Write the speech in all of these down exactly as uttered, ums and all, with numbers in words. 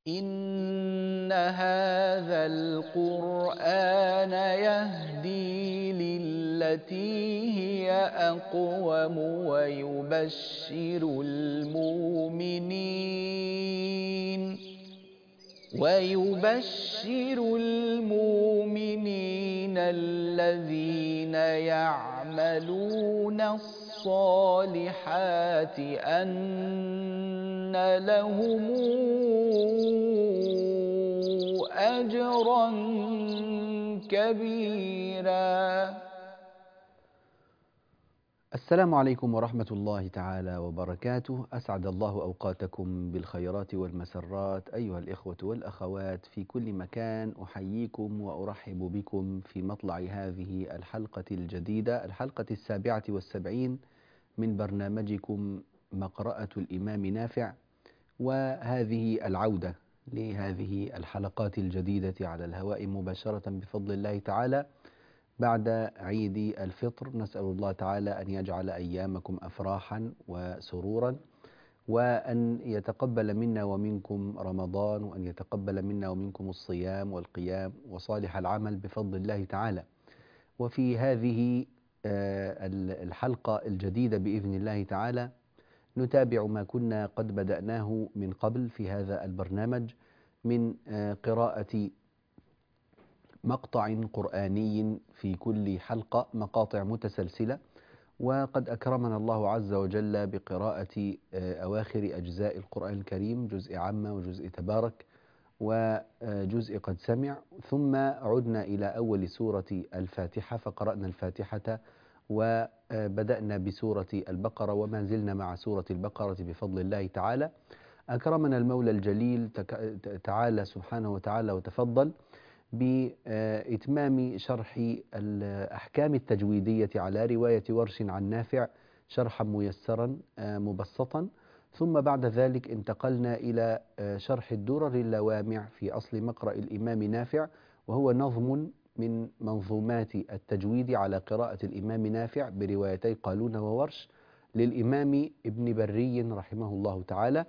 إن هذا القرآن يهدي للتي هي أقوم ويبشر المؤمنين ويبشر المؤمنين الذين يعملون الصالحات أن لهم أجرا كبيرا. السلام عليكم ورحمة الله تعالى وبركاته. أسعد الله أوقاتكم بالخيرات والمسرات أيها الإخوة والأخوات في كل مكان. أحييكم وأرحب بكم في مطلع هذه الحلقة الجديدة، الحلقة السابعة والسبعين من برنامجكم مقرأة الإمام نافع، وهذه العودة لهذه الحلقات الجديدة على الهواء مباشرة بفضل الله تعالى بعد عيد الفطر. نسأل الله تعالى أن يجعل أيامكم أفراحا وسرورا، وأن يتقبل منا ومنكم رمضان، وأن يتقبل منا ومنكم الصيام والقيام وصالح العمل بفضل الله تعالى. وفي هذه الحلقة الجديدة بإذن الله تعالى نتابع ما كنا قد بدأناه من قبل في هذا البرنامج من قراءة مقطع قرآني في كل حلقة، مقاطع متسلسلة. وقد أكرمنا الله عز وجل بقراءة أواخر أجزاء القرآن الكريم، جزء عامة وجزء تبارك وجزء قد سمع، ثم عدنا إلى أول سورة الفاتحة فقرأنا الفاتحة وبدأنا بسورة البقرة وما زلنا مع سورة البقرة بفضل الله تعالى. أكرمنا المولى الجليل تعالى سبحانه وتعالى وتفضل بإتمام شرح الأحكام التجويدية على رواية ورش عن نافع شرحا ميسرا مبسطا، ثم بعد ذلك انتقلنا إلى شرح الدرر اللوامع في أصل مقرأ الإمام نافع، وهو نظم من منظومات التجويد على قراءة الإمام نافع بروايتي قالون وورش للإمام ابن بري رحمه الله تعالى.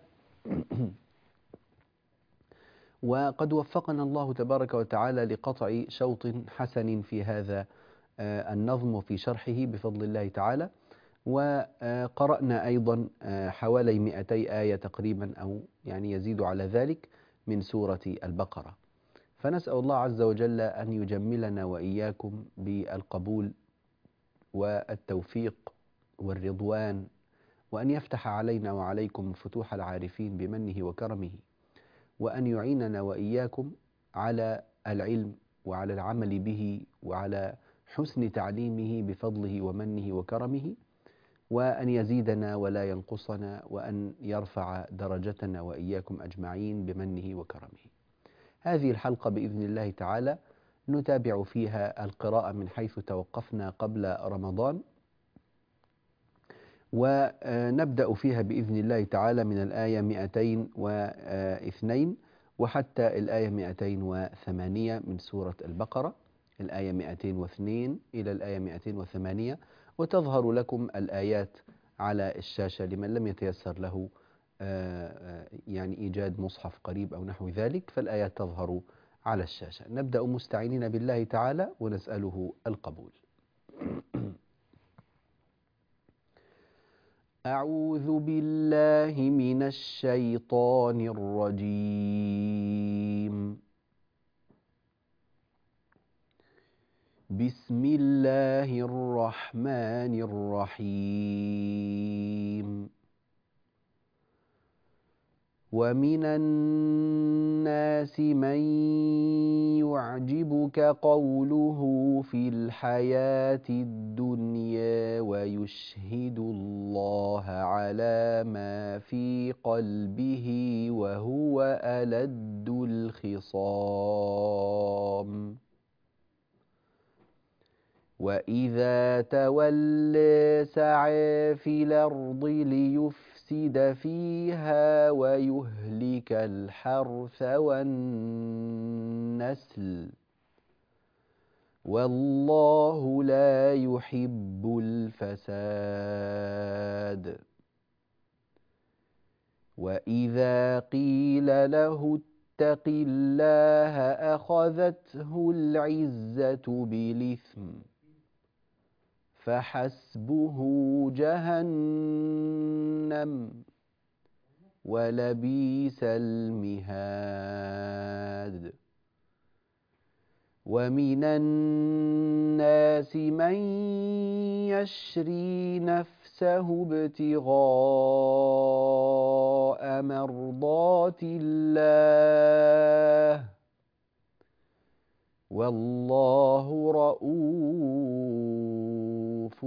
وقد وفقنا الله تبارك وتعالى لقطع شوط حسن في هذا النظم وفي شرحه بفضل الله تعالى. وقرأنا أيضا حوالي مئتي آية تقريبا، أو يعني يزيد على ذلك، من سورة البقرة. فنسأل الله عز وجل أن يجملنا وإياكم بالقبول والتوفيق والرضوان، وأن يفتح علينا وعليكم فتوح العارفين بمنه وكرمه، وأن يعيننا وإياكم على العلم وعلى العمل به وعلى حسن تعليمه بفضله ومنه وكرمه، وأن يزيدنا ولا ينقصنا، وأن يرفع درجتنا وإياكم أجمعين بمنه وكرمه. هذه الحلقة بإذن الله تعالى نتابع فيها القراءة من حيث توقفنا قبل رمضان، ونبدأ فيها بإذن الله تعالى من الآية مئتين واثنين وحتى الآية مئتين وثمانية من سورة البقرة، الآية مئتين واثنين إلى الآية مئتين وثمانية. وتظهر لكم الآيات على الشاشة لمن لم يتيسر له يعني إيجاد مصحف قريب أو نحو ذلك، فالآيات تظهر على الشاشة. نبدأ مستعينين بالله تعالى ونسأله القبول. أعوذ بالله من الشيطان الرجيم. بسم الله الرحمن الرحيم. ومن الناس من يعجبك قوله في الحياة الدنيا ويشهد الله على ما في قلبه وهو ألد الخصام. وإذا تولى سعى في الأرض ليفسد فيها ويهلك الحرث والنسل والله لا يحب الفساد. وإذا قيل له يتق الله أخذته العزة بالإثم فحسبه جهنم ولبئس المهاد. ومن الناس من يشري نفسه ابتغاء مرضات الله والله رؤوف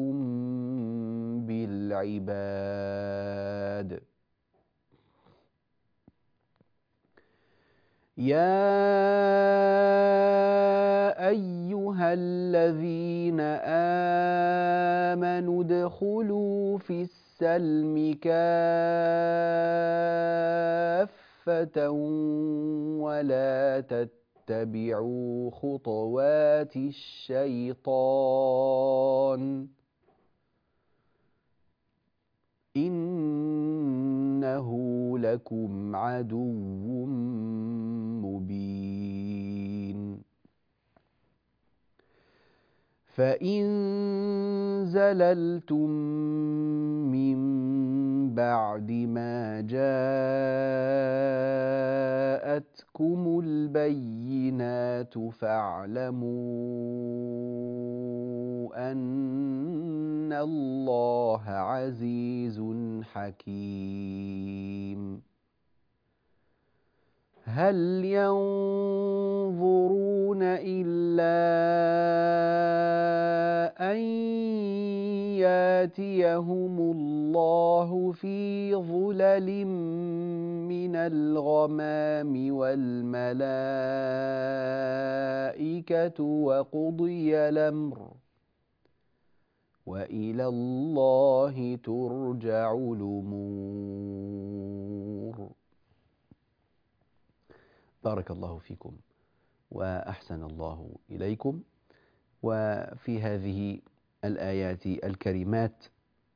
بالعباد. يا أيها الذين آمنوا ادخلوا في السلم كافة ولا تتبعوا خطوات الشيطان إنه لكم عدو مبين. فإن زللتم من بعد ما جاءتكم البينات فاعلموا أن الله عزيز حكيم. هل ينظرون إلا أن ياتيهم الله في ظلل من الغمام والملائكة وقضي الأمر وإلى الله ترجع الأمور. بارك الله فيكم وأحسن الله إليكم. وفي هذه الآيات الكريمات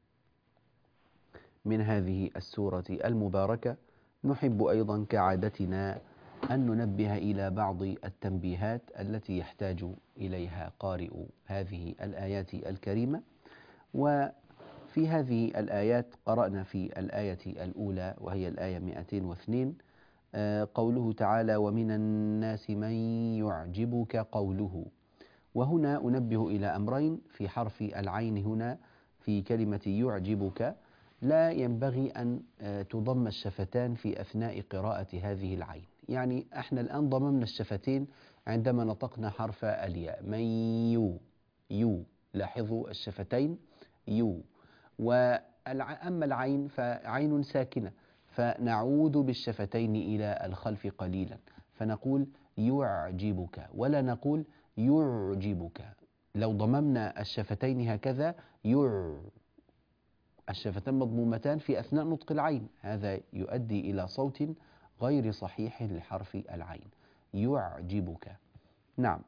من هذه السورة المباركة نحب أيضا كعادتنا أن ننبه إلى بعض التنبيهات التي يحتاج إليها قارئ هذه الآيات الكريمة. وفي هذه الآيات قرأنا في الآية الأولى وهي الآية مئتين واثنين قوله تعالى: ومن الناس من يعجبك قوله. وهنا أنبه إلى أمرين في حرف العين هنا في كلمة يعجبك. لا ينبغي أن تضم الشفتان في أثناء قراءة هذه العين، يعني احنا الآن ضممنا الشفتين عندما نطقنا حرف الياء من يو يو، لاحظوا الشفتين يو. وأما العين فعين ساكنة فنعود بالشفتين إلى الخلف قليلا فنقول يعجبك ولا نقول يعجبك. لو ضممنا الشفتين هكذا يع، الشفتان مضمومتان في أثناء نطق العين، هذا يؤدي إلى صوت غير صحيح لحرف العين. يعجبك. نعم.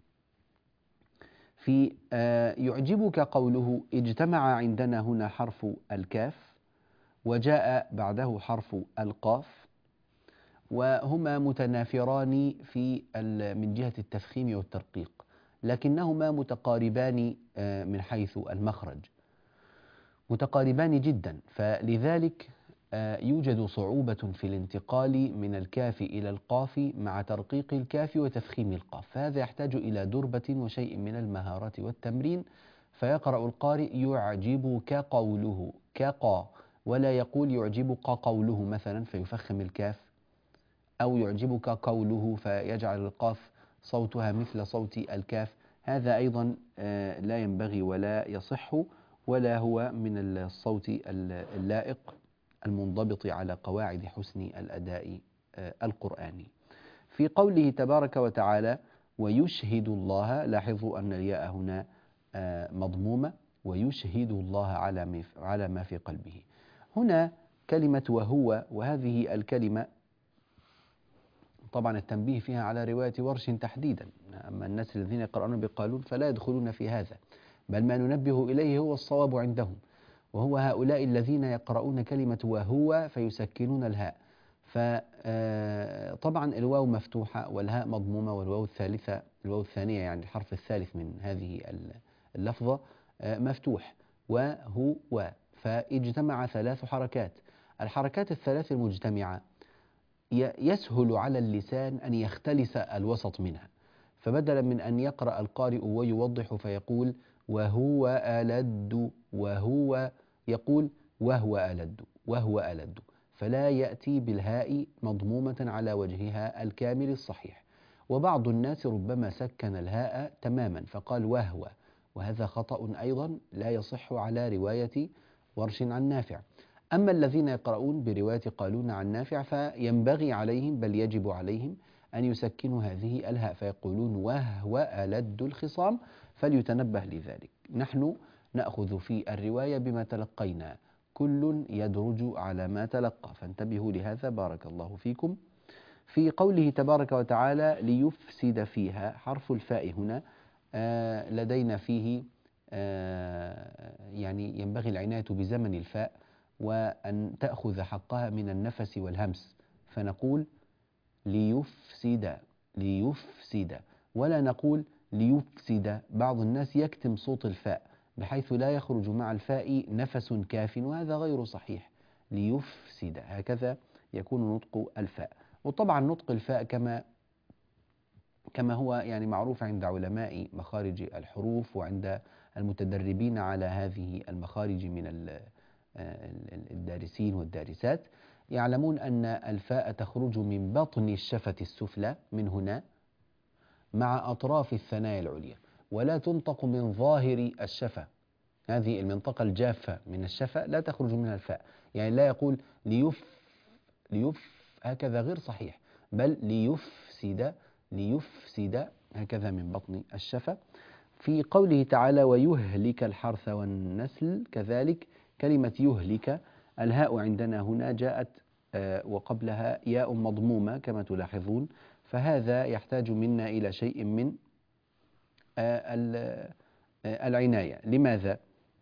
في يعجبك قوله اجتمع عندنا هنا حرف الكاف وجاء بعده حرف القاف، وهما متنافران في من جهة التفخيم والترقيق، لكنهما متقاربان من حيث المخرج، متقاربان جدا، فلذلك يوجد صعوبة في الانتقال من الكاف إلى القاف مع ترقيق الكاف وتفخيم القاف، فهذا يحتاج إلى دربة وشيء من المهارة والتمرين. فيقرأ القارئ يعجبك قوله كقا، ولا يقول يعجبك قوله مثلا فيفخم الكاف، أو يعجبك قوله فيجعل القاف صوتها مثل صوت الكاف. هذا أيضا لا ينبغي ولا يصح ولا هو من الصوت اللائق المنضبط على قواعد حسن الأداء القرآني. في قوله تبارك وتعالى ويشهد الله، لاحظوا أن الياء هنا مضمومة، ويشهد الله على ما في قلبه. هنا كلمة وهو، وهذه الكلمة طبعا التنبيه فيها على رواية ورش تحديدا، أما الناس الذين يقرؤون بقالون فلا يدخلون في هذا، بل ما ننبه إليه هو الصواب عندهم، وهو هؤلاء الذين يقرؤون كلمة وهو فيسكنون الهاء، فطبعا الواو مفتوحة والهاء مضمومة، والواو الثالثة الواو الثانية يعني الحرف الثالث من هذه اللفظة مفتوح، وهو و، فاجتمع ثلاث حركات. الحركات الثلاث المجتمعة يسهل على اللسان أن يختلس الوسط منها، فبدلا من أن يقرأ القارئ ويوضح فيقول وهو ألد، وهو يقول وهو ألد، وهو ألد، فلا يأتي بالهاء مضمومة على وجهها الكامل الصحيح. وبعض الناس ربما سكن الهاء تماما فقال وهو، وهذا خطأ أيضا لا يصح على رواية ورش عن نافع. أما الذين يقرؤون برواية قالون عن نافع فينبغي عليهم بل يجب عليهم أن يسكنوا هذه الهاء فيقولون وهو ألد الخصام، فليتنبه لذلك. نحن نأخذ في الرواية بما تلقينا، كل يدرج على ما تلقى، فانتبهوا لهذا بارك الله فيكم. في قوله تبارك وتعالى ليفسد فيها، حرف الفاء هنا آه لدينا فيه آه يعني ينبغي العناية بزمن الفاء وأن تأخذ حقها من النفس والهمس، فنقول ليفسد ليفسد ولا نقول ليفسد. بعض الناس يكتم صوت الفاء بحيث لا يخرج مع الفاء نفس كاف، وهذا غير صحيح. ليفسد هكذا يكون نطق الفاء. وطبعا نطق الفاء كما كما هو يعني معروف عند علماء مخارج الحروف وعند المتدربين على هذه المخارج من الدارسين والدارسات، يعلمون أن الفاء تخرج من بطن الشفة السفلى من هنا مع أطراف الثنايا العليا، ولا تنطق من ظاهر الشفة. هذه المنطقة الجافة من الشفة لا تخرج منها الفاء، يعني لا يقول ليف ليف هكذا غير صحيح، بل ليفسد ليفسد هكذا من بطن الشفة. في قوله تعالى ويهلك الحرث والنسل كذلك كلمة يهلك، الهاء عندنا هنا جاءت وقبلها ياء مضمومة كما تلاحظون، فهذا يحتاج منا إلى شيء من العناية. لماذا؟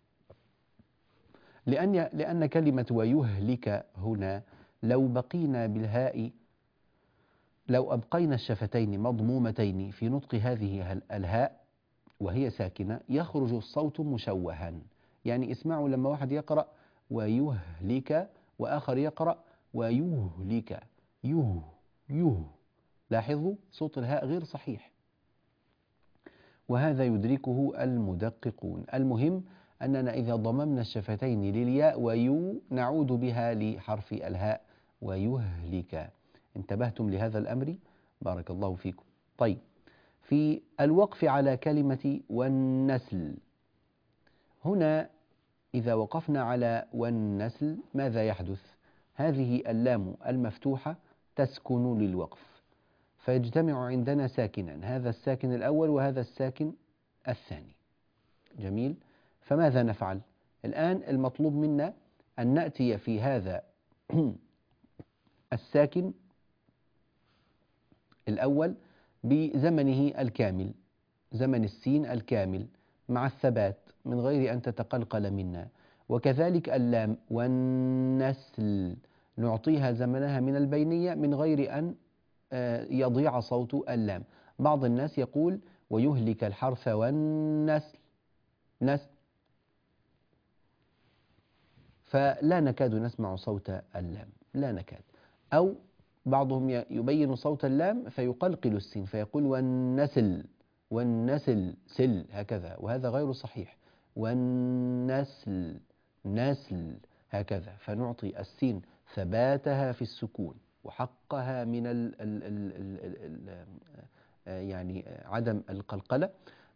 لأن لأن كلمة ويهلك هنا لو بقينا بالهاء، لو أبقينا الشفتين مضمومتين في نطق هذه الهاء وهي ساكنة يخرج الصوت مشوها. يعني اسمعوا لما واحد يقرأ ويهلك وآخر يقرأ ويهلك يه يه، لاحظوا صوت الهاء غير صحيح، وهذا يدركه المدققون. المهم أننا إذا ضممنا الشفتين للياء ويو نعود بها لحرف الهاء ويهلك. انتبهتم لهذا الأمر؟ بارك الله فيكم. طيب، في الوقف على كلمة والنسل، هنا إذا وقفنا على والنسل ماذا يحدث؟ هذه اللام المفتوحة تسكن للوقف، فيجتمع عندنا ساكنان، هذا الساكن الأول وهذا الساكن الثاني. جميل، فماذا نفعل؟ الآن المطلوب منا أن نأتي في هذا الساكن الأول بزمنه الكامل، زمن السين الكامل مع الثبات من غير أن تتقلقل منا، وكذلك اللام والنسل نعطيها زمنها من البينية من غير أن يضيع صوت اللام. بعض الناس يقول ويهلك الحرث والنسل نسل، فلا نكاد نسمع صوت اللام، لا نكاد. أو بعضهم يبين صوت اللام فيقلقل السين فيقول والنسل والنسل سل هكذا، وهذا غير صحيح. والنسل نسل هكذا، فنعطي السين ثباتها في السكون وحقها من ال ال ال ال ال يعني عدم القلقلة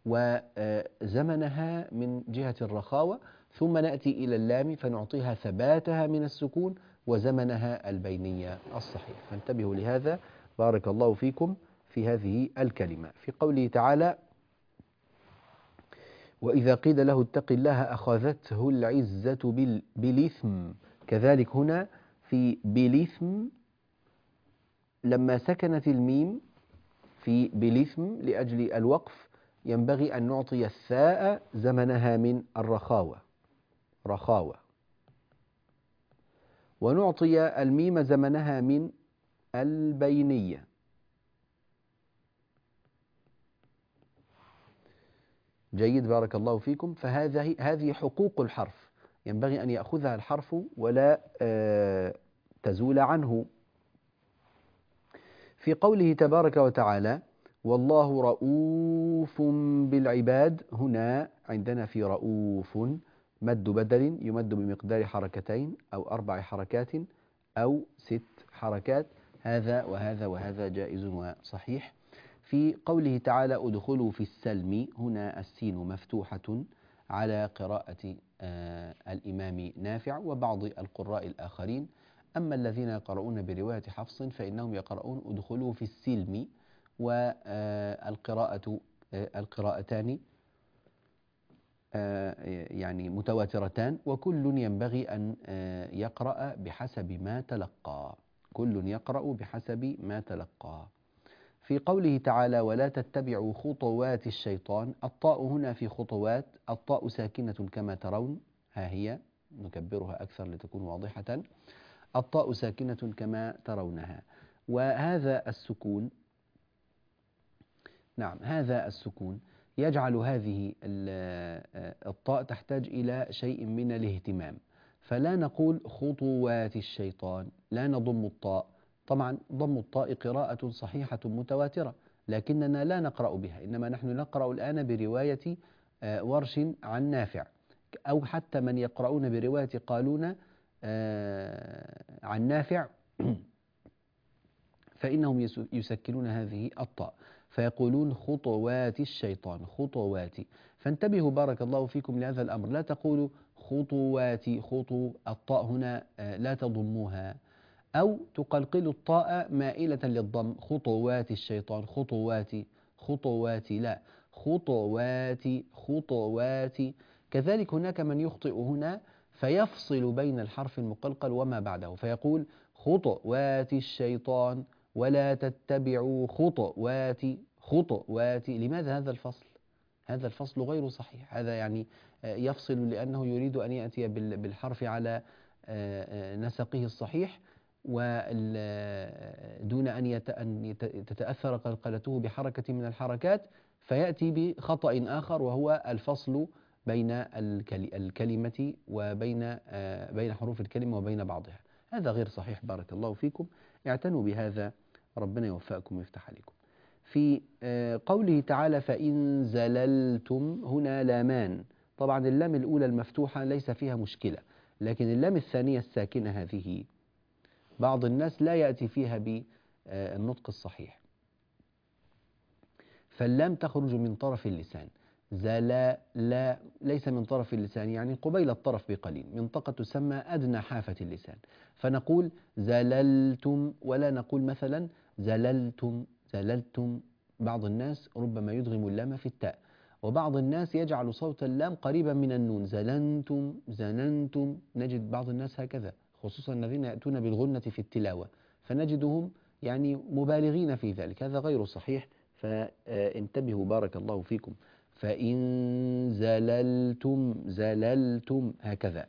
وزمنها من جهة الرخاوة، ثم نأتي إلى اللام فنعطيها ثباتها من السكون وزمنها البينية الصحيح. فانتبهوا لهذا بارك الله فيكم في هذه الكلمة. في قوله تعالى وإذا قيل له اتق الله أخذته العزة بالإثم، كذلك هنا في بالإثم لما سكنت الميم في بالإثم لأجل الوقف ينبغي أن نعطي الثاء زمنها من الرخاوة رخاوة، ونعطي الميم زمنها من البينية. جيد، بارك الله فيكم. فهذه هذه حقوق الحرف ينبغي أن يأخذها الحرف ولا آه تزول عنه. في قوله تبارك وتعالى والله رؤوف بالعباد، هنا عندنا في رؤوف مد بدل يمد بمقدار حركتين أو أربع حركات أو ست حركات، هذا وهذا وهذا جائز وصحيح. في قوله تعالى ادخلوا في السلم، هنا السين مفتوحة على قراءة آه الإمام نافع وبعض القراء الآخرين. أما الذين يقرؤون برواية حفص فإنهم يقرؤون ادخلوا في السلم، والقراءة القراءتان يعني متواترتان، وكل ينبغي أن يقرأ بحسب ما تلقى، كل يقرأ بحسب ما تلقى. في قوله تعالى ولا تتبعوا خطوات الشيطان، الطاء هنا في خطوات الطاء ساكنة كما ترون، ها هي نكبرها أكثر لتكون واضحة، الطاء ساكنة كما ترونها، وهذا السكون نعم هذا السكون يجعل هذه الطاء تحتاج إلى شيء من الاهتمام، فلا نقول خطوات الشيطان، لا نضم الطاء. طبعا ضم الطاء قراءة صحيحة متواترة، لكننا لا نقرأ بها، إنما نحن نقرأ الآن برواية ورش عن نافع، أو حتى من يقرؤون برواية قالون عن نافع فإنهم يسكنون هذه الطاء فيقولون خطوات الشيطان، خطوات. فانتبهوا بارك الله فيكم لهذا الأمر، لا تقولوا خطوات، خطو الطاء هنا لا تضموها، أو تقلقلوا الطاء مائلة للضم، خطوات الشيطان، خطوات خطوات، لا خطوات خطوات. كذلك هناك من يخطئ هنا فيفصل بين الحرف المقلقل وما بعده فيقول خطوات الشيطان ولا تتبعوا خطوات خطوات. لماذا هذا الفصل؟ هذا الفصل غير صحيح، هذا يعني يفصل لأنه يريد أن يأتي بالحرف على نسقه الصحيح ودون أن تتأثر قلقلته بحركة من الحركات، فيأتي بخطأ آخر وهو الفصل بين الكلمة وبين بين حروف الكلمة وبين بعضها، هذا غير صحيح. بارك الله فيكم، اعتنوا بهذا، ربنا يوفقكم ويفتح عليكم. في قوله تعالى فإن زللتم، هنا لامان، طبعا اللام الأولى المفتوحة ليس فيها مشكلة، لكن اللام الثانية الساكنة هذه بعض الناس لا يأتي فيها بالنطق الصحيح، فاللام تخرج من طرف اللسان، زلا لا ليس من طرف اللسان، يعني قبيل الطرف بقليل، منطقة تسمى أدنى حافة اللسان، فنقول زللتم ولا نقول مثلا زللتم زللتم. بعض الناس ربما يدغم اللام في التاء، وبعض الناس يجعل صوت اللام قريبا من النون، زلنتم زننتم، نجد بعض الناس هكذا، خصوصا الذين يأتون بالغنة في التلاوة، فنجدهم يعني مبالغين في ذلك، هذا غير صحيح، فانتبهوا بارك الله فيكم. فإن زللتم زللتم هكذا.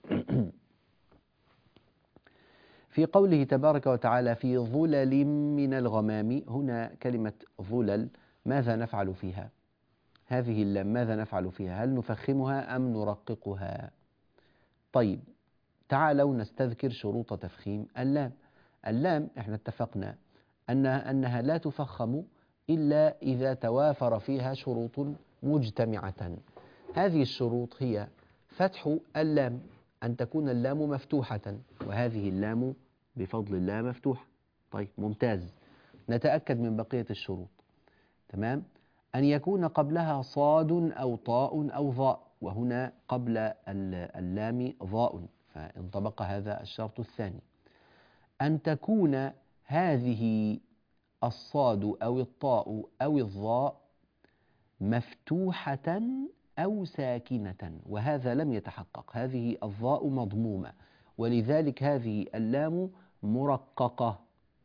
في قوله تبارك وتعالى في ظلل من الغمام، هنا كلمة ظلل ماذا نفعل فيها؟ هذه اللام ماذا نفعل فيها؟ هل نفخمها أم نرققها؟ طيب تعالوا نستذكر شروط تفخيم اللام. اللام احنا اتفقنا أنها, أنها لا تفخم إلا إذا توافر فيها شروط مجتمعة. هذه الشروط هي فتح اللام، أن تكون اللام مفتوحة، وهذه اللام بفضل الله مفتوحة. طيب ممتاز، نتأكد من بقية الشروط. تمام. أن يكون قبلها صاد أو طاء أو ظاء، وهنا قبل اللام ظاء، فانطبق هذا الشرط الثاني. أن تكون هذه الصاد أو الطاء أو الظاء مفتوحة أو ساكنة، وهذا لم يتحقق، هذه الظاء مضمومة، ولذلك هذه اللام مرققة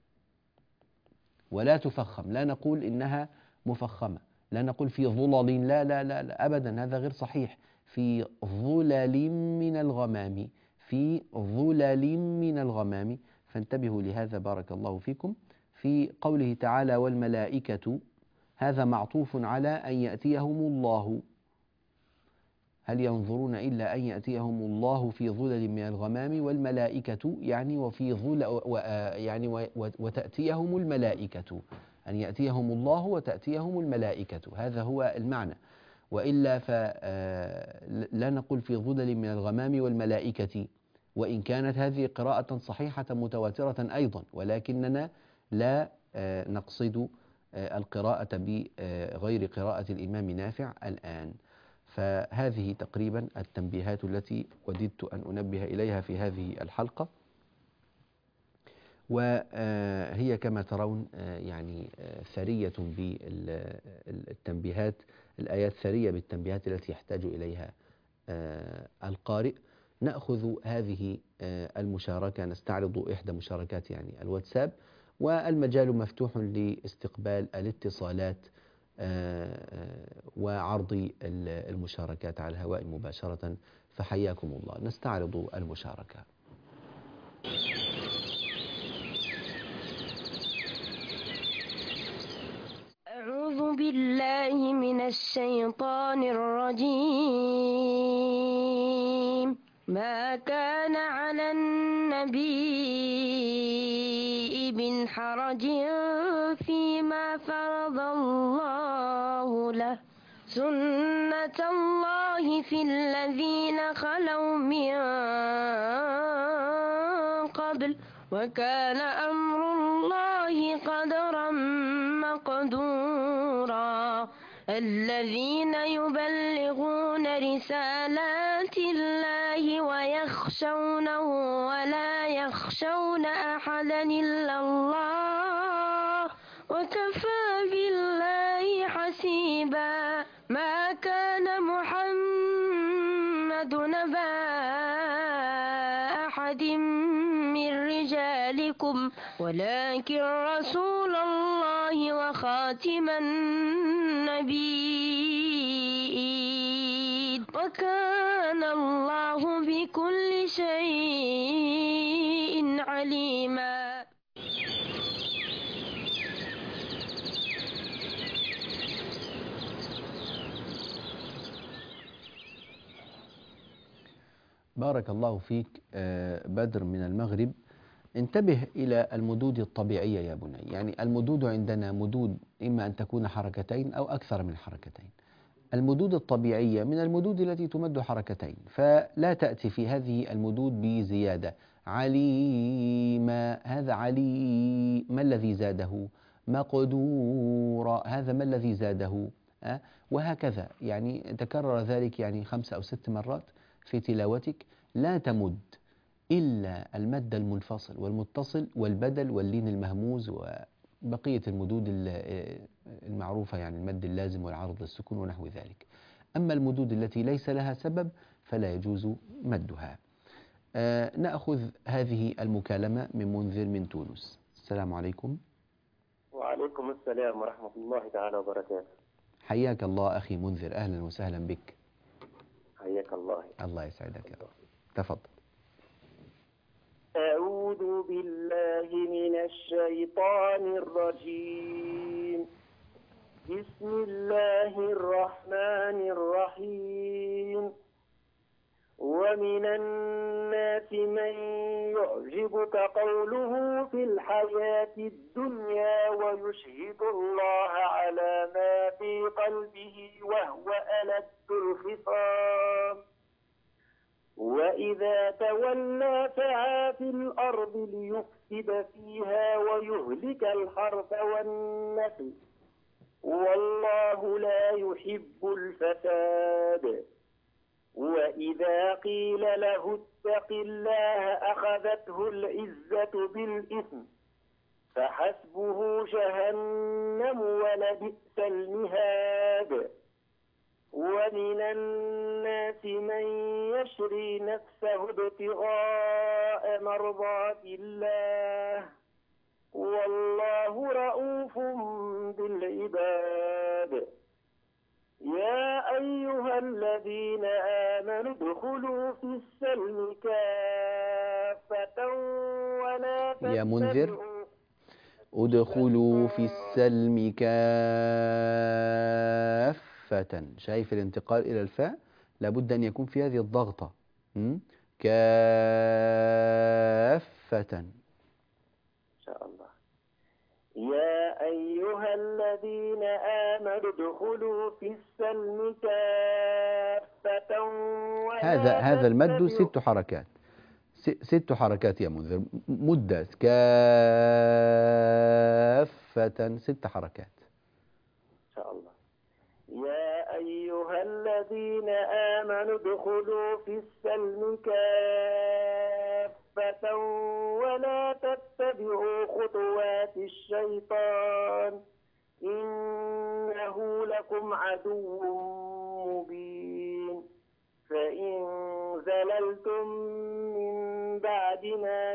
ولا تفخم، لا نقول إنها مفخمة، لا نقول في ظلل، لا لا لا, لا أبدا، هذا غير صحيح. في ظلل من الغمام، في ظلل من الغمام، فانتبهوا لهذا بارك الله فيكم. في قوله تعالى والملائكة، هذا معطوف على أن يأتيهم الله. هل ينظرون إلا أن يأتيهم الله في ظلل من الغمام والملائكة، يعني وفي ظل و يعني و وتأتيهم الملائكة، أن يأتيهم الله وتأتيهم الملائكة، هذا هو المعنى. وإلا فلا نقول في ظلل من الغمام والملائكة، وإن كانت هذه قراءة صحيحة متواترة أيضا، ولكننا لا نقصد القراءة بغير قراءة الإمام نافع الآن. فهذه تقريبا التنبيهات التي وددت أن أنبه إليها في هذه الحلقة، وهي كما ترون يعني ثرية بالتنبيهات، الآيات ثرية بالتنبيهات التي يحتاج إليها القارئ. نأخذ هذه المشاركة، نستعرض إحدى مشاركات يعني الواتساب، والمجال مفتوح لاستقبال الاتصالات وعرض المشاركات على الهواء مباشرة، فحياكم الله. نستعرض المشاركة. أعوذ بالله من الشيطان الرجيم. ما كان على النبي من حرج فيما فرض الله له، سنة الله في الذين خلوا من قبل، وكان أمر الله قدرا مقدورا. الذين يبلغون رسالات الله ويخشونه ولا يخشون أحدا إلا الله، وكفى بالله حسيبا. ما كان محمد نبا أحد من رجالكم، ولكن رسول الله وخاتم النبيين، وكان الله بكل شيء عليما. بارك الله فيك بدر من المغرب. انتبه إلى المدود الطبيعية يا بني، يعني المدود عندنا مدود إما أن تكون حركتين أو أكثر من حركتين. المدود الطبيعية من المدود التي تمد حركتين، فلا تأتي في هذه المدود بزيادة. عليم، هذا علي، ما الذي زاده؟ مقدور، هذا ما الذي زاده؟ أه؟ وهكذا يعني تكرر ذلك يعني خمس أو ست مرات في تلاوتك. لا تمد إلا المد المنفصل والمتصل والبدل واللين المهموز وبقية المدود المعروفة، يعني المد اللازم والعرض للسكون ونحو ذلك. أما المدود التي ليس لها سبب فلا يجوز مدها. آه نأخذ هذه المكالمة من منذر من تونس. السلام عليكم. وعليكم السلام ورحمة الله تعالى وبركاته. حياك الله أخي منذر، أهلا وسهلا بك. حياك الله. الله يسعدك، تفضل. أعوذ بالله من الشيطان الرجيم. بسم الله الرحمن الرحيم. ومن الناس من يعجبك قوله في الحياة الدنيا ويشهد الله على ما في قلبه وهو ألد الخصام، وإذا تولى سعى في الأرض ليفسد فيها ويهلك الحرث والنسل، والله لا يحب الفساد. وإذا قيل له اتق الله أخذته العزة بالإثم، فحسبه جهنم ولبئس المهاد. ومن الناس من يشري نفسه ابتغاء مرضات الله، والله رؤوف بالعباد. يا أيها الذين آمنوا ادخلوا في السلم كافة ولا يا منذر. ادخلوا في السلم كافة. شايف الانتقال إلى الفاء لابد أن يكون في هذه الضغطة. م? كافة. إن شاء الله. يا أيها الذين آمنوا ادخلوا في السلم كافة ولا هذا هذا المد تتبعوا- ست حركات. س- ست حركات يا منذر. مدة كافة ست حركات. إن شاء الله. يا أيها الذين آمنوا ادخلوا في السلم كافة ولا تتبعوا خطوات الشيطان إنه لكم عدو مبين. فإن زللتم من بعد ما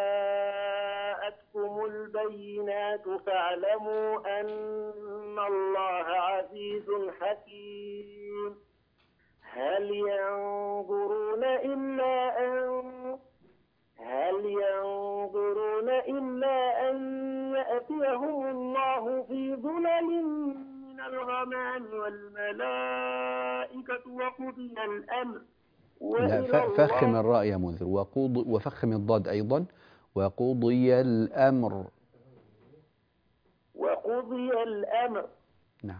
جاءتكم البينات فاعلموا أن الله عزيز حكيم. هل ينظرون إلا أن هل ينظرون إلا أن يأتيهم الله في ظلل من الغمام والملائكة وقضي الأمر لا، وإلى ف- فخم الله الراء يا منذر وقوض وفخم الضاد أيضا. وقضي الأمر. وقضي الأمر نعم.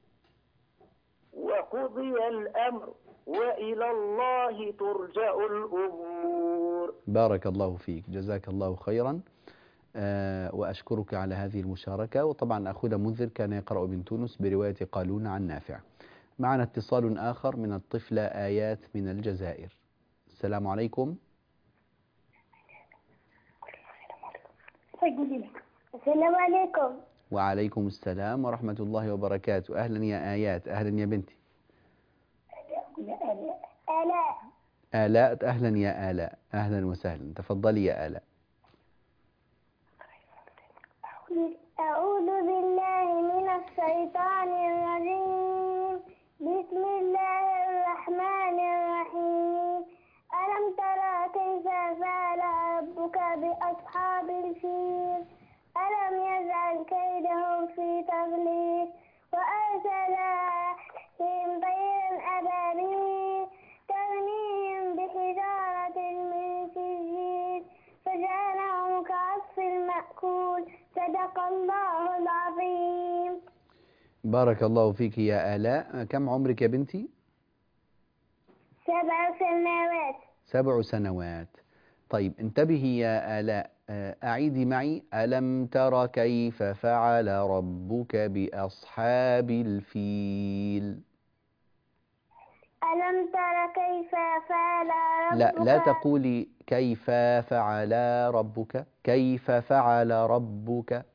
وقضي الأمر وإلى الله ترجع الأمور. بارك الله فيك، جزاك الله خيرا. آه وأشكرك على هذه المشاركة. وطبعا أخونا منذر كان يقرأ من تونس برواية قالون عن نافع. معنا اتصال آخر من الطفلة آيات من الجزائر. السلام عليكم. السلام عليكم. وعليكم السلام ورحمة الله وبركاته. أهلا يا آيات. أهلا يا بنتي. آلاء. آلاء. أهلا يا آلاء. أهلا وسهلا. تفضلي يا آلاء. أعوذ بالله من الشيطان الرجيم. بسم الله الرحمن الرحيم. ألم ترى كيف فعل ربك بأصحاب الفيل؟ ألم يجعل كيدهم في تضليل وأرسل عليهم طيرا أبابيل ترميهم بحجارة من سجيل فجعلهم كعصف مأكول. صدق الله العظيم. بارك الله فيك يا آلاء. كم عمرك يا بنتي؟ سبع سنوات. سبع سنوات. طيب انتبهي يا آلاء. آه، أعيدي معي. ألم تر كيف فعل ربك بأصحاب الفيل؟ ألم تر كيف فعل ربك؟ لا لا تقولي كيف فعل ربك. كيف فعل ربك.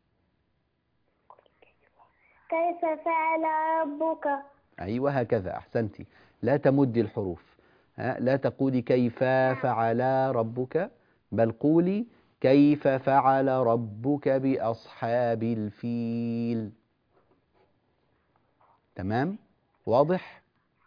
كيف فعل ربك؟ أيوة هكذا، أحسنتي. لا تمدي الحروف. ها، لا تقولي كيف فعل ربك، بل قولي كيف فعل ربك بأصحاب الفيل. تمام؟ واضح؟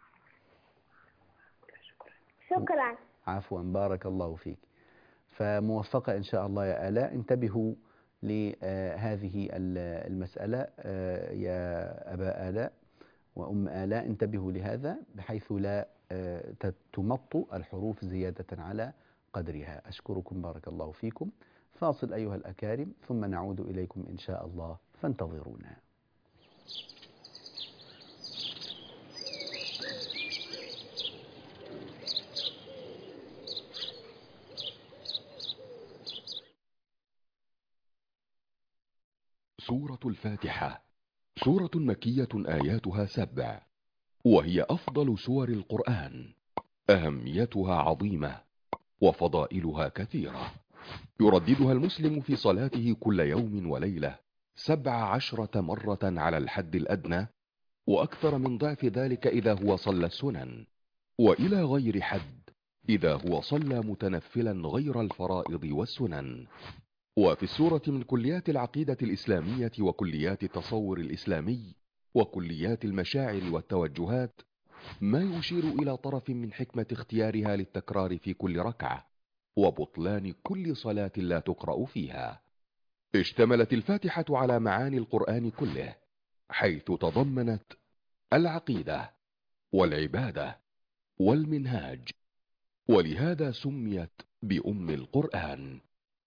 شكرا. عفوا، بارك الله فيك. فموفقة إن شاء الله يا آلاء. انتبهوا لهذه المسألة يا أبا آلاء وأم آلاء، انتبهوا لهذا بحيث لا تمط الحروف زيادة على قدرها. أشكركم، بارك الله فيكم. فاصل أيها الأكارم، ثم نعود إليكم إن شاء الله، فانتظرونا. سورة الفاتحة سورة مكية آياتها سبع، وهي أفضل سور القرآن. أهميتها عظيمة وفضائلها كثيرة. يرددها المسلم في صلاته كل يوم وليلة سبع عشرة مرة على الحد الأدنى، وأكثر من ضعف ذلك إذا هو صلى السنن، وإلى غير حد إذا هو صلى متنفلا غير الفرائض والسنن. وفي السورة من كليات العقيدة الإسلامية وكليات التصور الإسلامي وكليات المشاعر والتوجهات ما يشير إلى طرف من حكمة اختيارها للتكرار في كل ركعة، وبطلان كل صلاة لا تقرأ فيها. اشتملت الفاتحة على معاني القرآن كله، حيث تضمنت العقيدة والعبادة والمنهاج، ولهذا سميت بأم القرآن.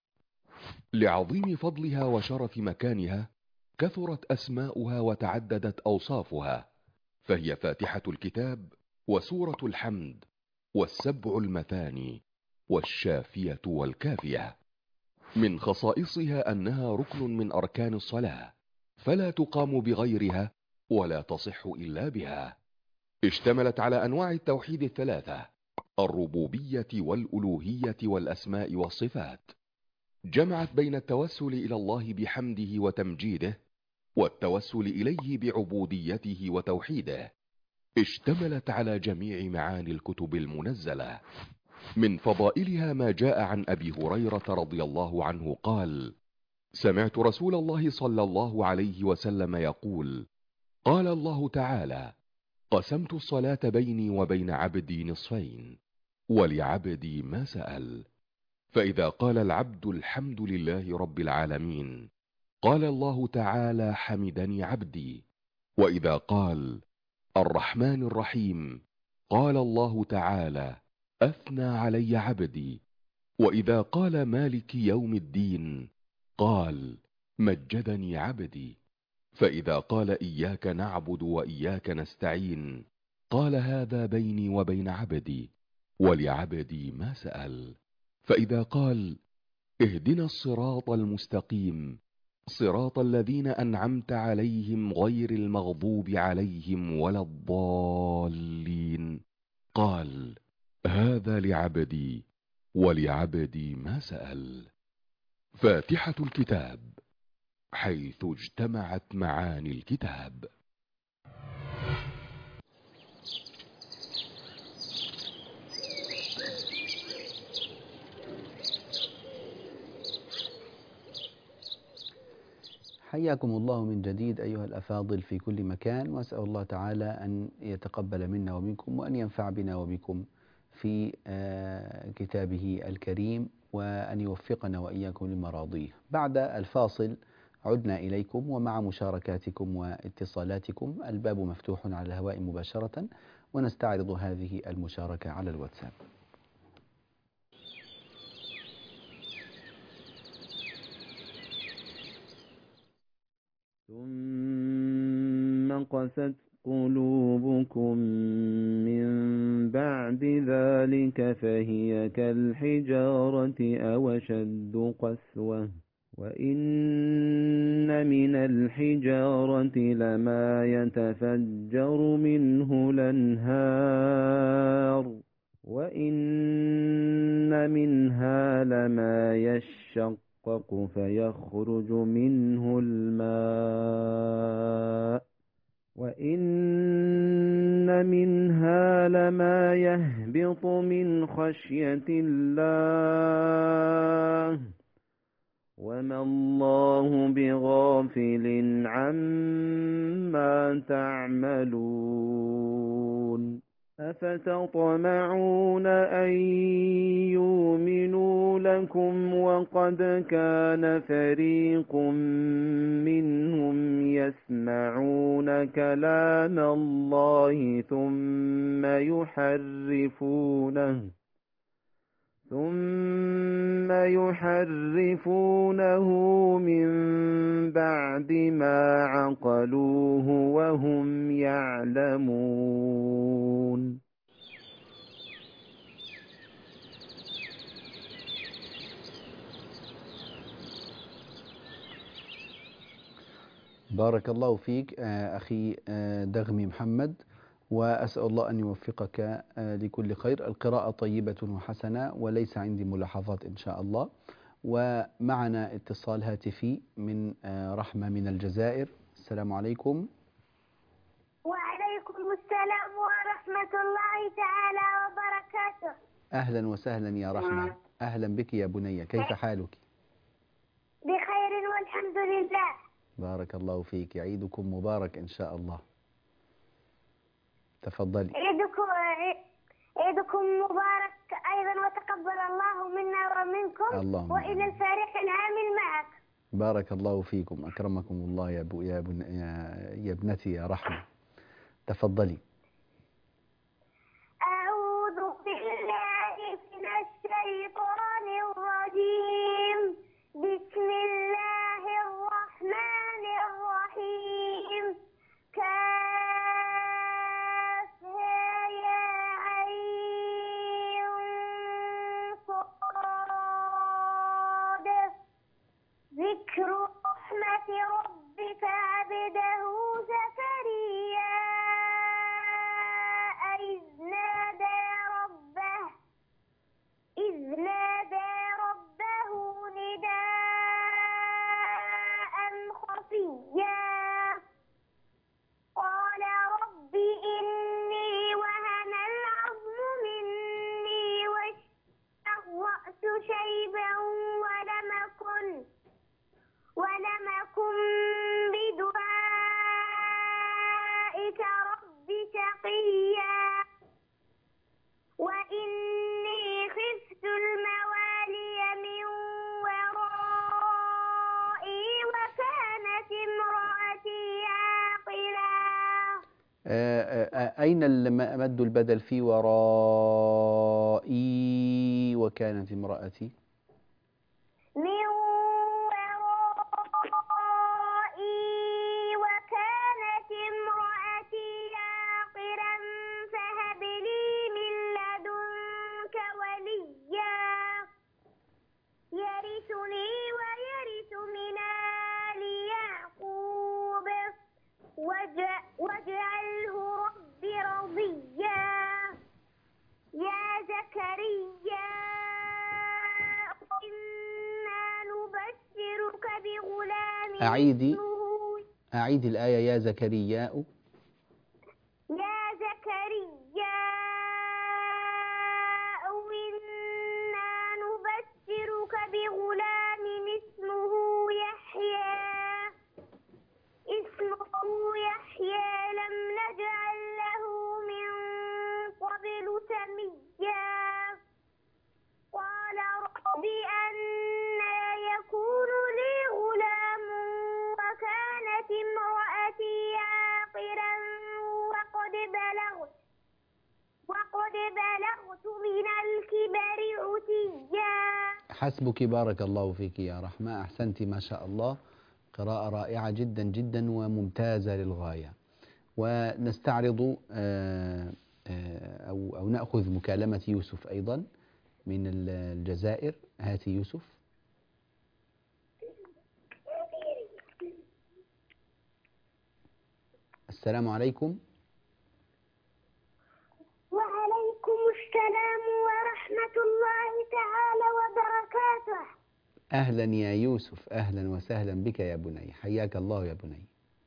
لعظيم فضلها وشرف مكانها كثرت أسماؤها وتعددت أوصافها، فهي فاتحة الكتاب وسورة الحمد والسبع المثاني والشافية والكافية. من خصائصها أنها ركن من أركان الصلاة، فلا تقام بغيرها ولا تصح إلا بها. اشتملت على أنواع التوحيد الثلاثة: الربوبية والألوهية والأسماء والصفات. جمعت بين التوسل إلى الله بحمده وتمجيده والتوسل إليه بعبوديته وتوحيده. اشتملت على جميع معاني الكتب المنزلة. من فضائلها ما جاء عن أبي هريرة رضي الله عنه قال: سمعت رسول الله صلى الله عليه وسلم يقول: قال الله تعالى: قسمت الصلاة بيني وبين عبدي نصفين، ولعبدي ما سأل. فإذا قال العبد الحمد لله رب العالمين، قال الله تعالى: حمدني عبدي. وإذا قال الرحمن الرحيم، قال الله تعالى: أثنى علي عبدي. وإذا قال مالك يوم الدين، قال: مجدني عبدي. فإذا قال إياك نعبد وإياك نستعين، قال: هذا بيني وبين عبدي، ولعبدي ما سأل. فإذا قال اهدنا الصراط المستقيم، صراط الذين أنعمت عليهم غير المغضوب عليهم ولا الضالين، قال: هذا لعبدي، ولعبدي ما سأل. فاتحة الكتاب، حيث اجتمعت معاني الكتاب. حياكم الله من جديد أيها الأفاضل في كل مكان، وأسأل الله تعالى أن يتقبل منا ومنكم، وأن ينفع بنا وبكم في كتابه الكريم، وأن يوفقنا وإياكم لمراضيه. بعد الفاصل عدنا إليكم ومع مشاركاتكم واتصالاتكم. الباب مفتوح على الهواء مباشرة، ونستعرض هذه المشاركة على الواتساب. ثم قست قلوبكم من بعد ذلك فهي كالحجارة أو أشد قسوة، وإن من الحجارة لما يتفجر منه الأنهار، وإن منها لما يشقق فيخرج منه الماء، وإن منها لما يهبط من خشية الله، وما الله بغافل عما تعملون. أفتطمعون أن يؤمنوا لكم وقد كان فريق منهم يسمعون كلام الله ثم يحرفونه ثم يحرفونه من بعد ما عقلوه وهم يعلمون. بارك الله فيك أخي دغمي محمد، وأسأل الله أن يوفقك لكل خير. القراءة طيبة وحسنة، وليس عندي ملاحظات إن شاء الله. ومعنا اتصال هاتفي من رحمة من الجزائر. السلام عليكم. وعليكم السلام ورحمة الله تعالى وبركاته. أهلا وسهلا يا رحمة، أهلا بك يا بني، كيف حالك؟ بخير والحمد لله. بارك الله فيك، عيدكم مبارك إن شاء الله. تفضلي. عيدكم عيدكم مبارك أيضا، وتقبل الله منا ومنكم، اللهم وإلى آمين. الفريق العامل معك. بارك الله فيكم، أكرمكم الله يا, بو يا, بن يا, يا ابنتي يا رحمة. تفضلي. أعوذ بالله من الشيطان الرجيم. بسم الله الرحمن الرحيم. كافها يا عين صاد. ذكر رحمة ربك عبده زكريا إذ نادى ربه إذ نادى ربه نداء خفيا قال رب إني وهن العظم مني واشتد الرأس شيبا ولم أكن ولم أكن بدعائك رب شقيا وإني خفت الموالي من ورائي وكانت امرأتي عاقلا. آه، آه، أين الم- مد البدل في ورائي وكانت امرأتي؟ من ورائي وكانت امرأتي عاقرا فهب لي من لدنك وليا يرثني ويرث من آل يعقوب واج- واجعله رب رضيا. يا زكريا إنا نبشرك بغلام أعيدي اسمه أعيد الآية يا زكرياء. يا زكريا إنا نبشرك بغلام اسمه يحيى اسمه يحيى لم نجعل له من قبل سميا. قال رب أنى يكون لي غلام وكانت امرأتي عاقرا وقد بلغت وقد بلغت من الكبر عتيا. حسبك، بارك الله فيك يا رحمة، أحسنت ما شاء الله، قراءة رائعة جدا جدا وممتازة للغاية. ونستعرض آه، آه، أو أو نأخذ مكالمة يوسف أيضا من الجزائر. هاتي يوسف. السلام عليكم. وعليكم السلام ورحمة الله تعالى وبركاته. أهلا يا يوسف، أهلا وسهلا بك يا بني، حياك الله يا بني.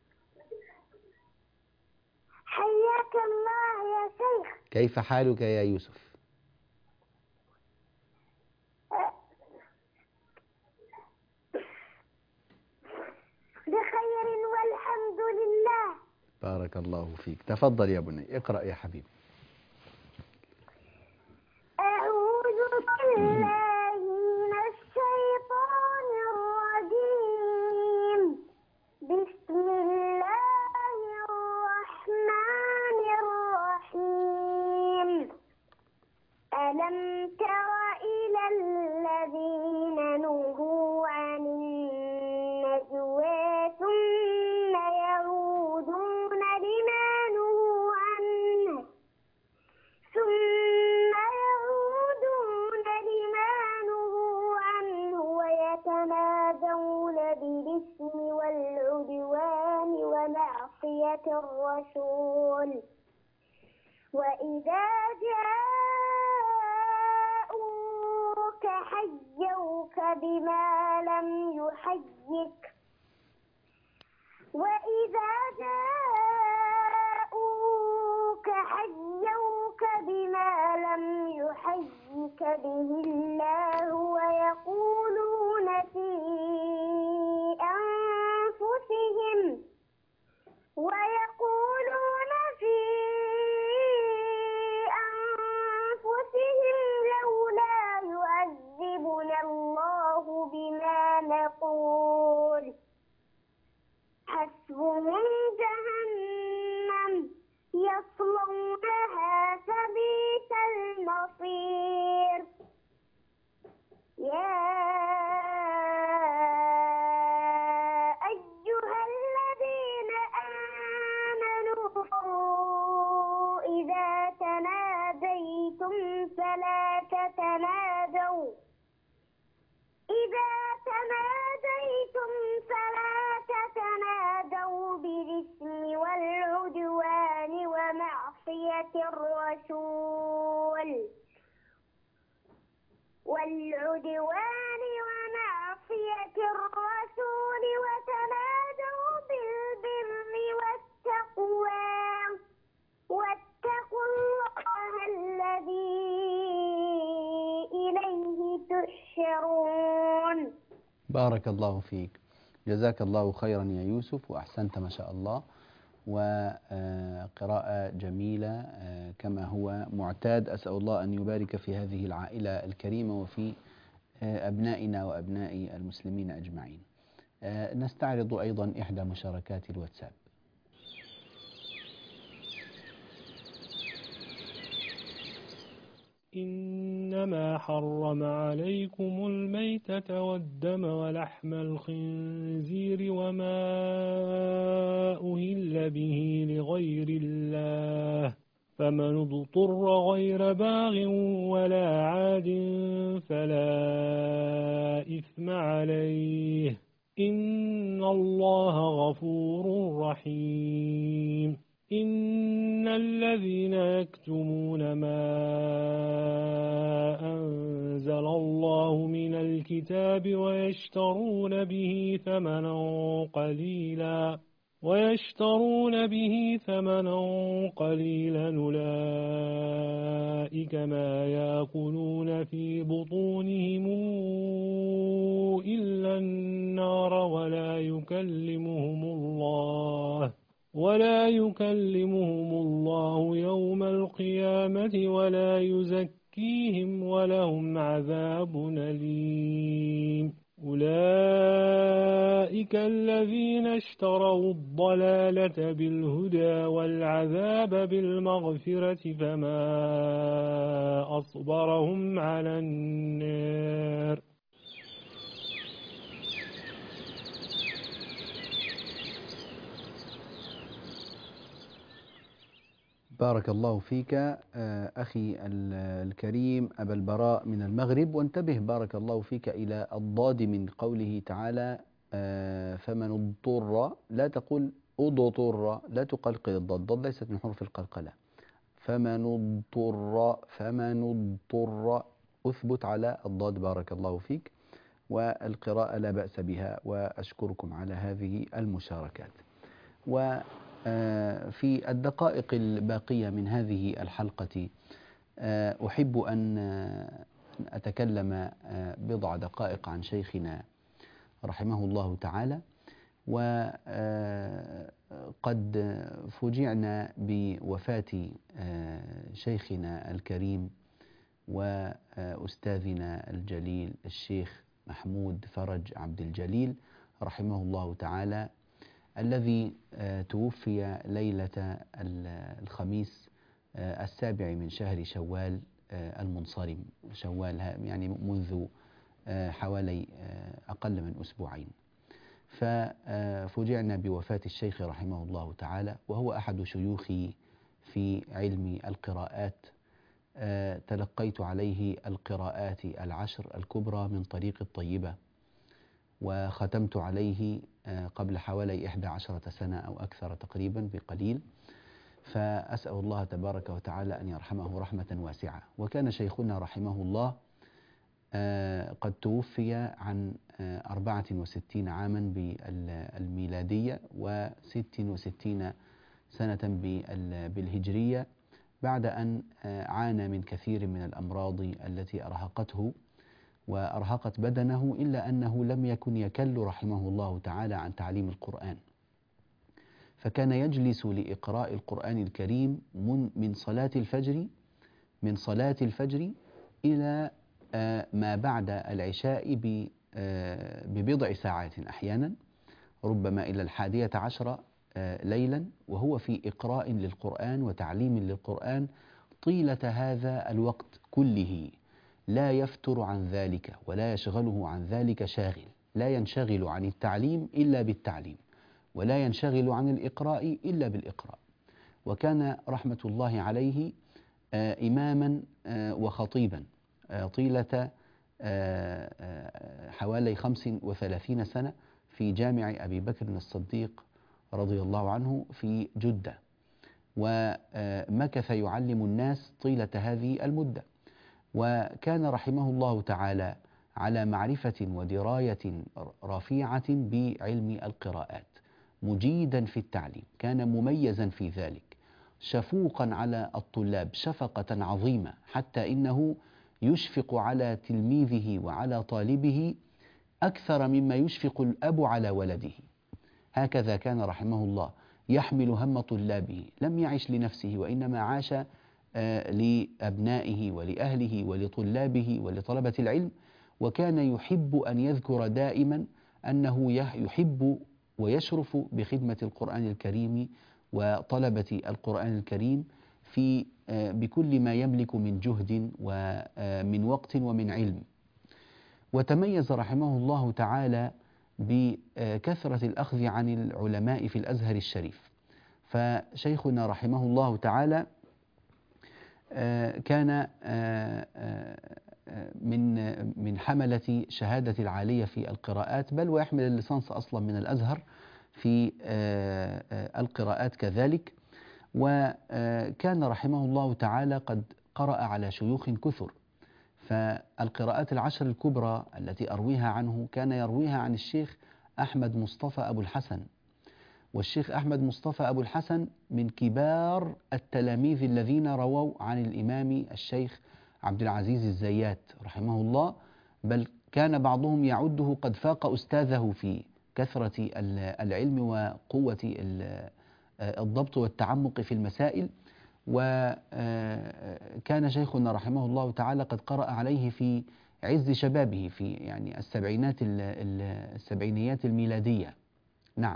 حياك الله يا شيخ. كيف حالك يا يوسف؟ بخير والحمد لله. بارك الله فيك. تفضل يا بني، اقرأ يا حبيبي. أعوذ بالله من الشيطان الرجيم. بسم الله الرحمن الرحيم. ألم تر إلى الذين نهوا عن النجوى ثم يعودون لما نهوا عنه ثم يعودون لما نهوا عنه ويتنادون بالإثم والعدوان ومعصية الرسول وإذا جاءوك حيوك بما لم يحيك وإذا جاءوك حيوك بما لم يحيك به الله ويقولون في أنفسهم ويقولون في يصلونها فبئس المصير يا أيها الذين آمنوا إذا تناديتم فلا تتنادوا إذا تناديتم فلا تتنادوا بالإثم والعدوان ومعصية الرسول والعدوان ومعصية الرسول وتنادوا بالبر والتقوى واتقوا الله الذي إليه تحشرون. بارك الله فيك، جزاك الله خيرا يا يوسف، وأحسنت ما شاء الله، وقراءة جميلة كما هو معتاد. أسأل الله أن يبارك في هذه العائلة الكريمة وفي أبنائنا وأبناء المسلمين أجمعين. نستعرض أيضا إحدى مشاركات الواتساب. إنما حرم عليكم الميتة والدم ولحم الخنزير وما أهل به لغير الله فمن اضطر غير باغ ولا عاد فلا إثم عليه إن الله غفور رحيم. إن الذين يكتمون ما أنزل الله من الكتاب ويشترون به ثمنا قليلا ويشترون به ثمنا قليلا أولئك ما يأكلون في بطونهم إلا النار ولا يكلمهم الله ولا يكلمهم الله يوم القيامة ولا يزكيهم ولهم عذاب أليم. أولئك الذين اشتروا الضلالة بالهدى والعذاب بالمغفرة فما أصبرهم على النار. بارك الله فيك أخي الكريم أبا البراء من المغرب. وانتبه بارك الله فيك إلى الضاد من قوله تعالى فمن اضطر، لا تقول اضطر، لا تقلقل الضاد، الضاد ليست من حروف القلقلة. فمن اضطر فمن اضطر، أثبت على الضاد بارك الله فيك. والقراءة لا بأس بها، وأشكركم على هذه المشاركات. و في الدقائق الباقية من هذه الحلقة أحب أن أتكلم بضع دقائق عن شيخنا رحمه الله تعالى. وقد فوجئنا بوفاة شيخنا الكريم وأستاذنا الجليل الشيخ محمود فرج عبد الجليل رحمه الله تعالى، الذي توفي ليلة الخميس السابع من شهر شوال المنصرم، شوال يعني منذ حوالي أقل من أسبوعين. ففوجئنا بوفاة الشيخ رحمه الله تعالى، وهو أحد شيوخي في علم القراءات. تلقيت عليه القراءات العشر الكبرى من طريق الطيبة، وختمت عليه قبل حوالي إحدى عشرة سنة أو أكثر تقريبا بقليل. فأسأل الله تبارك وتعالى أن يرحمه رحمة واسعة. وكان شيخنا رحمه الله قد توفي عن أربعة وستين عاما بالميلادية وست وستين سنة بالهجرية، بعد أن عانى من كثير من الأمراض التي أرهقته وأرهقت بدنه، إلا أنه لم يكن يكل رحمه الله تعالى عن تعليم القرآن. فكان يجلس لإقراء القرآن الكريم من صلاة الفجر من صلاة الفجر إلى ما بعد العشاء ببضع ساعات، أحيانا ربما إلى الحادية عشرة ليلا، وهو في إقراء للقرآن وتعليم للقرآن طيلة هذا الوقت كله، لا يفتر عن ذلك ولا يشغله عن ذلك شاغل، لا ينشغل عن التعليم إلا بالتعليم، ولا ينشغل عن الإقراء إلا بالإقراء. وكان رحمة الله عليه إماما وخطيبا طيلة حوالي خمس وثلاثين سنة في جامع أبي بكر الصديق رضي الله عنه في جدة، ومكث يعلم الناس طيلة هذه المدة. وكان رحمه الله تعالى على معرفة ودراية رفيعة بعلم القراءات، مجيدا في التعليم، كان مميزا في ذلك، شفوقا على الطلاب شفقة عظيمة، حتى إنه يشفق على تلميذه وعلى طالبه أكثر مما يشفق الأب على ولده. هكذا كان رحمه الله يحمل هم طلابه، لم يعش لنفسه وإنما عاش لأبنائه ولأهله ولطلابه ولطلبة العلم. وكان يحب أن يذكر دائما أنه يحب ويشرف بخدمة القرآن الكريم وطلبة القرآن الكريم في بكل ما يملك من جهد ومن وقت ومن علم. وتميز رحمه الله تعالى بكثرة الأخذ عن العلماء في الأزهر الشريف. فشيخنا رحمه الله تعالى كان من من حملة شهادة العالية في القراءات، بل ويحمل الليسانس أصلا من الأزهر في القراءات كذلك. وكان رحمه الله تعالى قد قرأ على شيوخ كثر، فالقراءات العشر الكبرى التي أرويها عنه كان يرويها عن الشيخ أحمد مصطفى أبو الحسن. والشيخ أحمد مصطفى أبو الحسن من كبار التلاميذ الذين رووا عن الإمام الشيخ عبد العزيز الزيات رحمه الله، بل كان بعضهم يعده قد فاق أستاذه في كثرة العلم وقوة الضبط والتعمق في المسائل. وكان شيخنا رحمه الله تعالى قد قرأ عليه في عز شبابه، في يعني السبعينات السبعينيات الميلادية. نعم.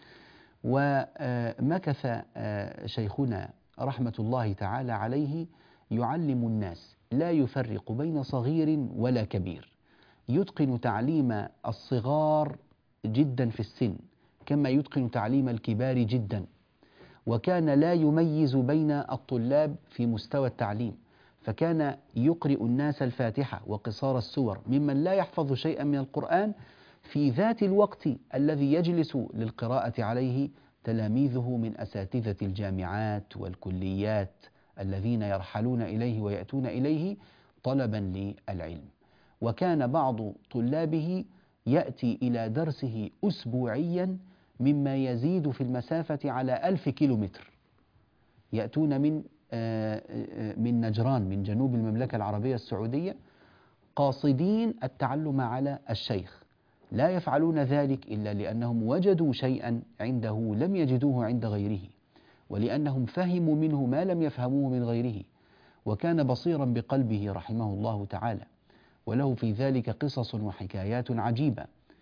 ومكث شيخنا رحمة الله تعالى عليه يعلم الناس، لا يفرق بين صغير ولا كبير، يتقن تعليم الصغار جدا في السن كما يتقن تعليم الكبار جدا. وكان لا يميز بين الطلاب في مستوى التعليم، فكان يقرئ الناس الفاتحة وقصار السور ممن لا يحفظ شيئا من القرآن في ذات الوقت الذي يجلس للقراءة عليه تلاميذه من أساتذة الجامعات والكليات الذين يرحلون إليه ويأتون إليه طلبا للعلم. وكان بعض طلابه يأتي إلى درسه أسبوعيا مما يزيد في المسافة على ألف كيلومتر، يأتون من من نجران من جنوب المملكة العربية السعودية قاصدين التعلم على الشيخ، لا يفعلون ذلك إلا لأنهم وجدوا شيئا عنده لم يجدوه عند غيره، ولأنهم فهموا منه ما لم يفهموه من غيره. وكان بصيرا بقلبه رحمه الله تعالى، وله في ذلك قصص وحكايات عجيبة،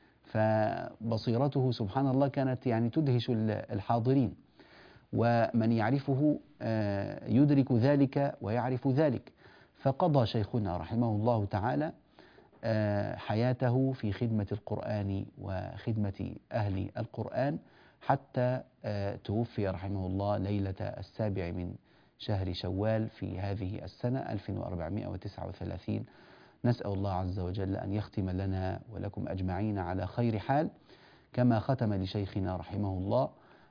فبصيرته سبحان الله كانت يعني تدهش الحاضرين، ومن يعرفه يدرك ذلك ويعرف ذلك. فقضى شيخنا رحمه الله تعالى حياته في خدمة القرآن وخدمة أهل القرآن حتى توفي رحمه الله ليلة السابع من شهر شوال في هذه السنة ألف وأربعمائة وتسعة وثلاثين. نسأل الله عز وجل أن يختم لنا ولكم أجمعين على خير حال كما ختم لشيخنا رحمه الله،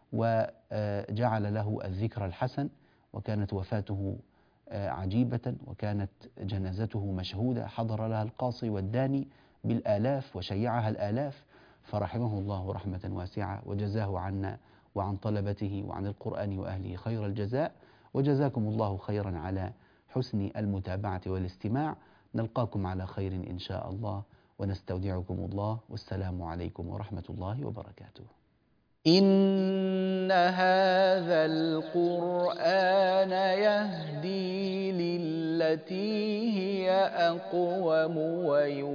وجعل له الذكر الحسن. وكانت وفاته عجيبة، وكانت جنازته مشهودة، حضر لها القاصي والداني بالآلاف وشيعها الآلاف، فرحمه الله رحمة واسعة وجزاه عنا وعن طلبته وعن القرآن وأهله خير الجزاء. وجزاكم الله خيرا على حسن المتابعة والاستماع. نلقاكم على خير إن شاء الله، ونستودعكم الله، والسلام عليكم ورحمة الله وبركاته. إن هذا القرآن يهدي للتي هي أقوم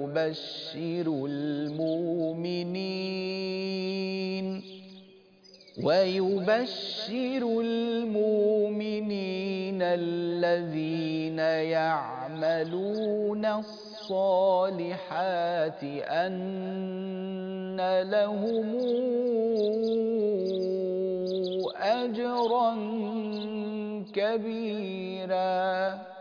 ويبشر المؤمنين ويبشر المؤمنين الذين يعملون الصالحات أن لهم أجرا كبيرا.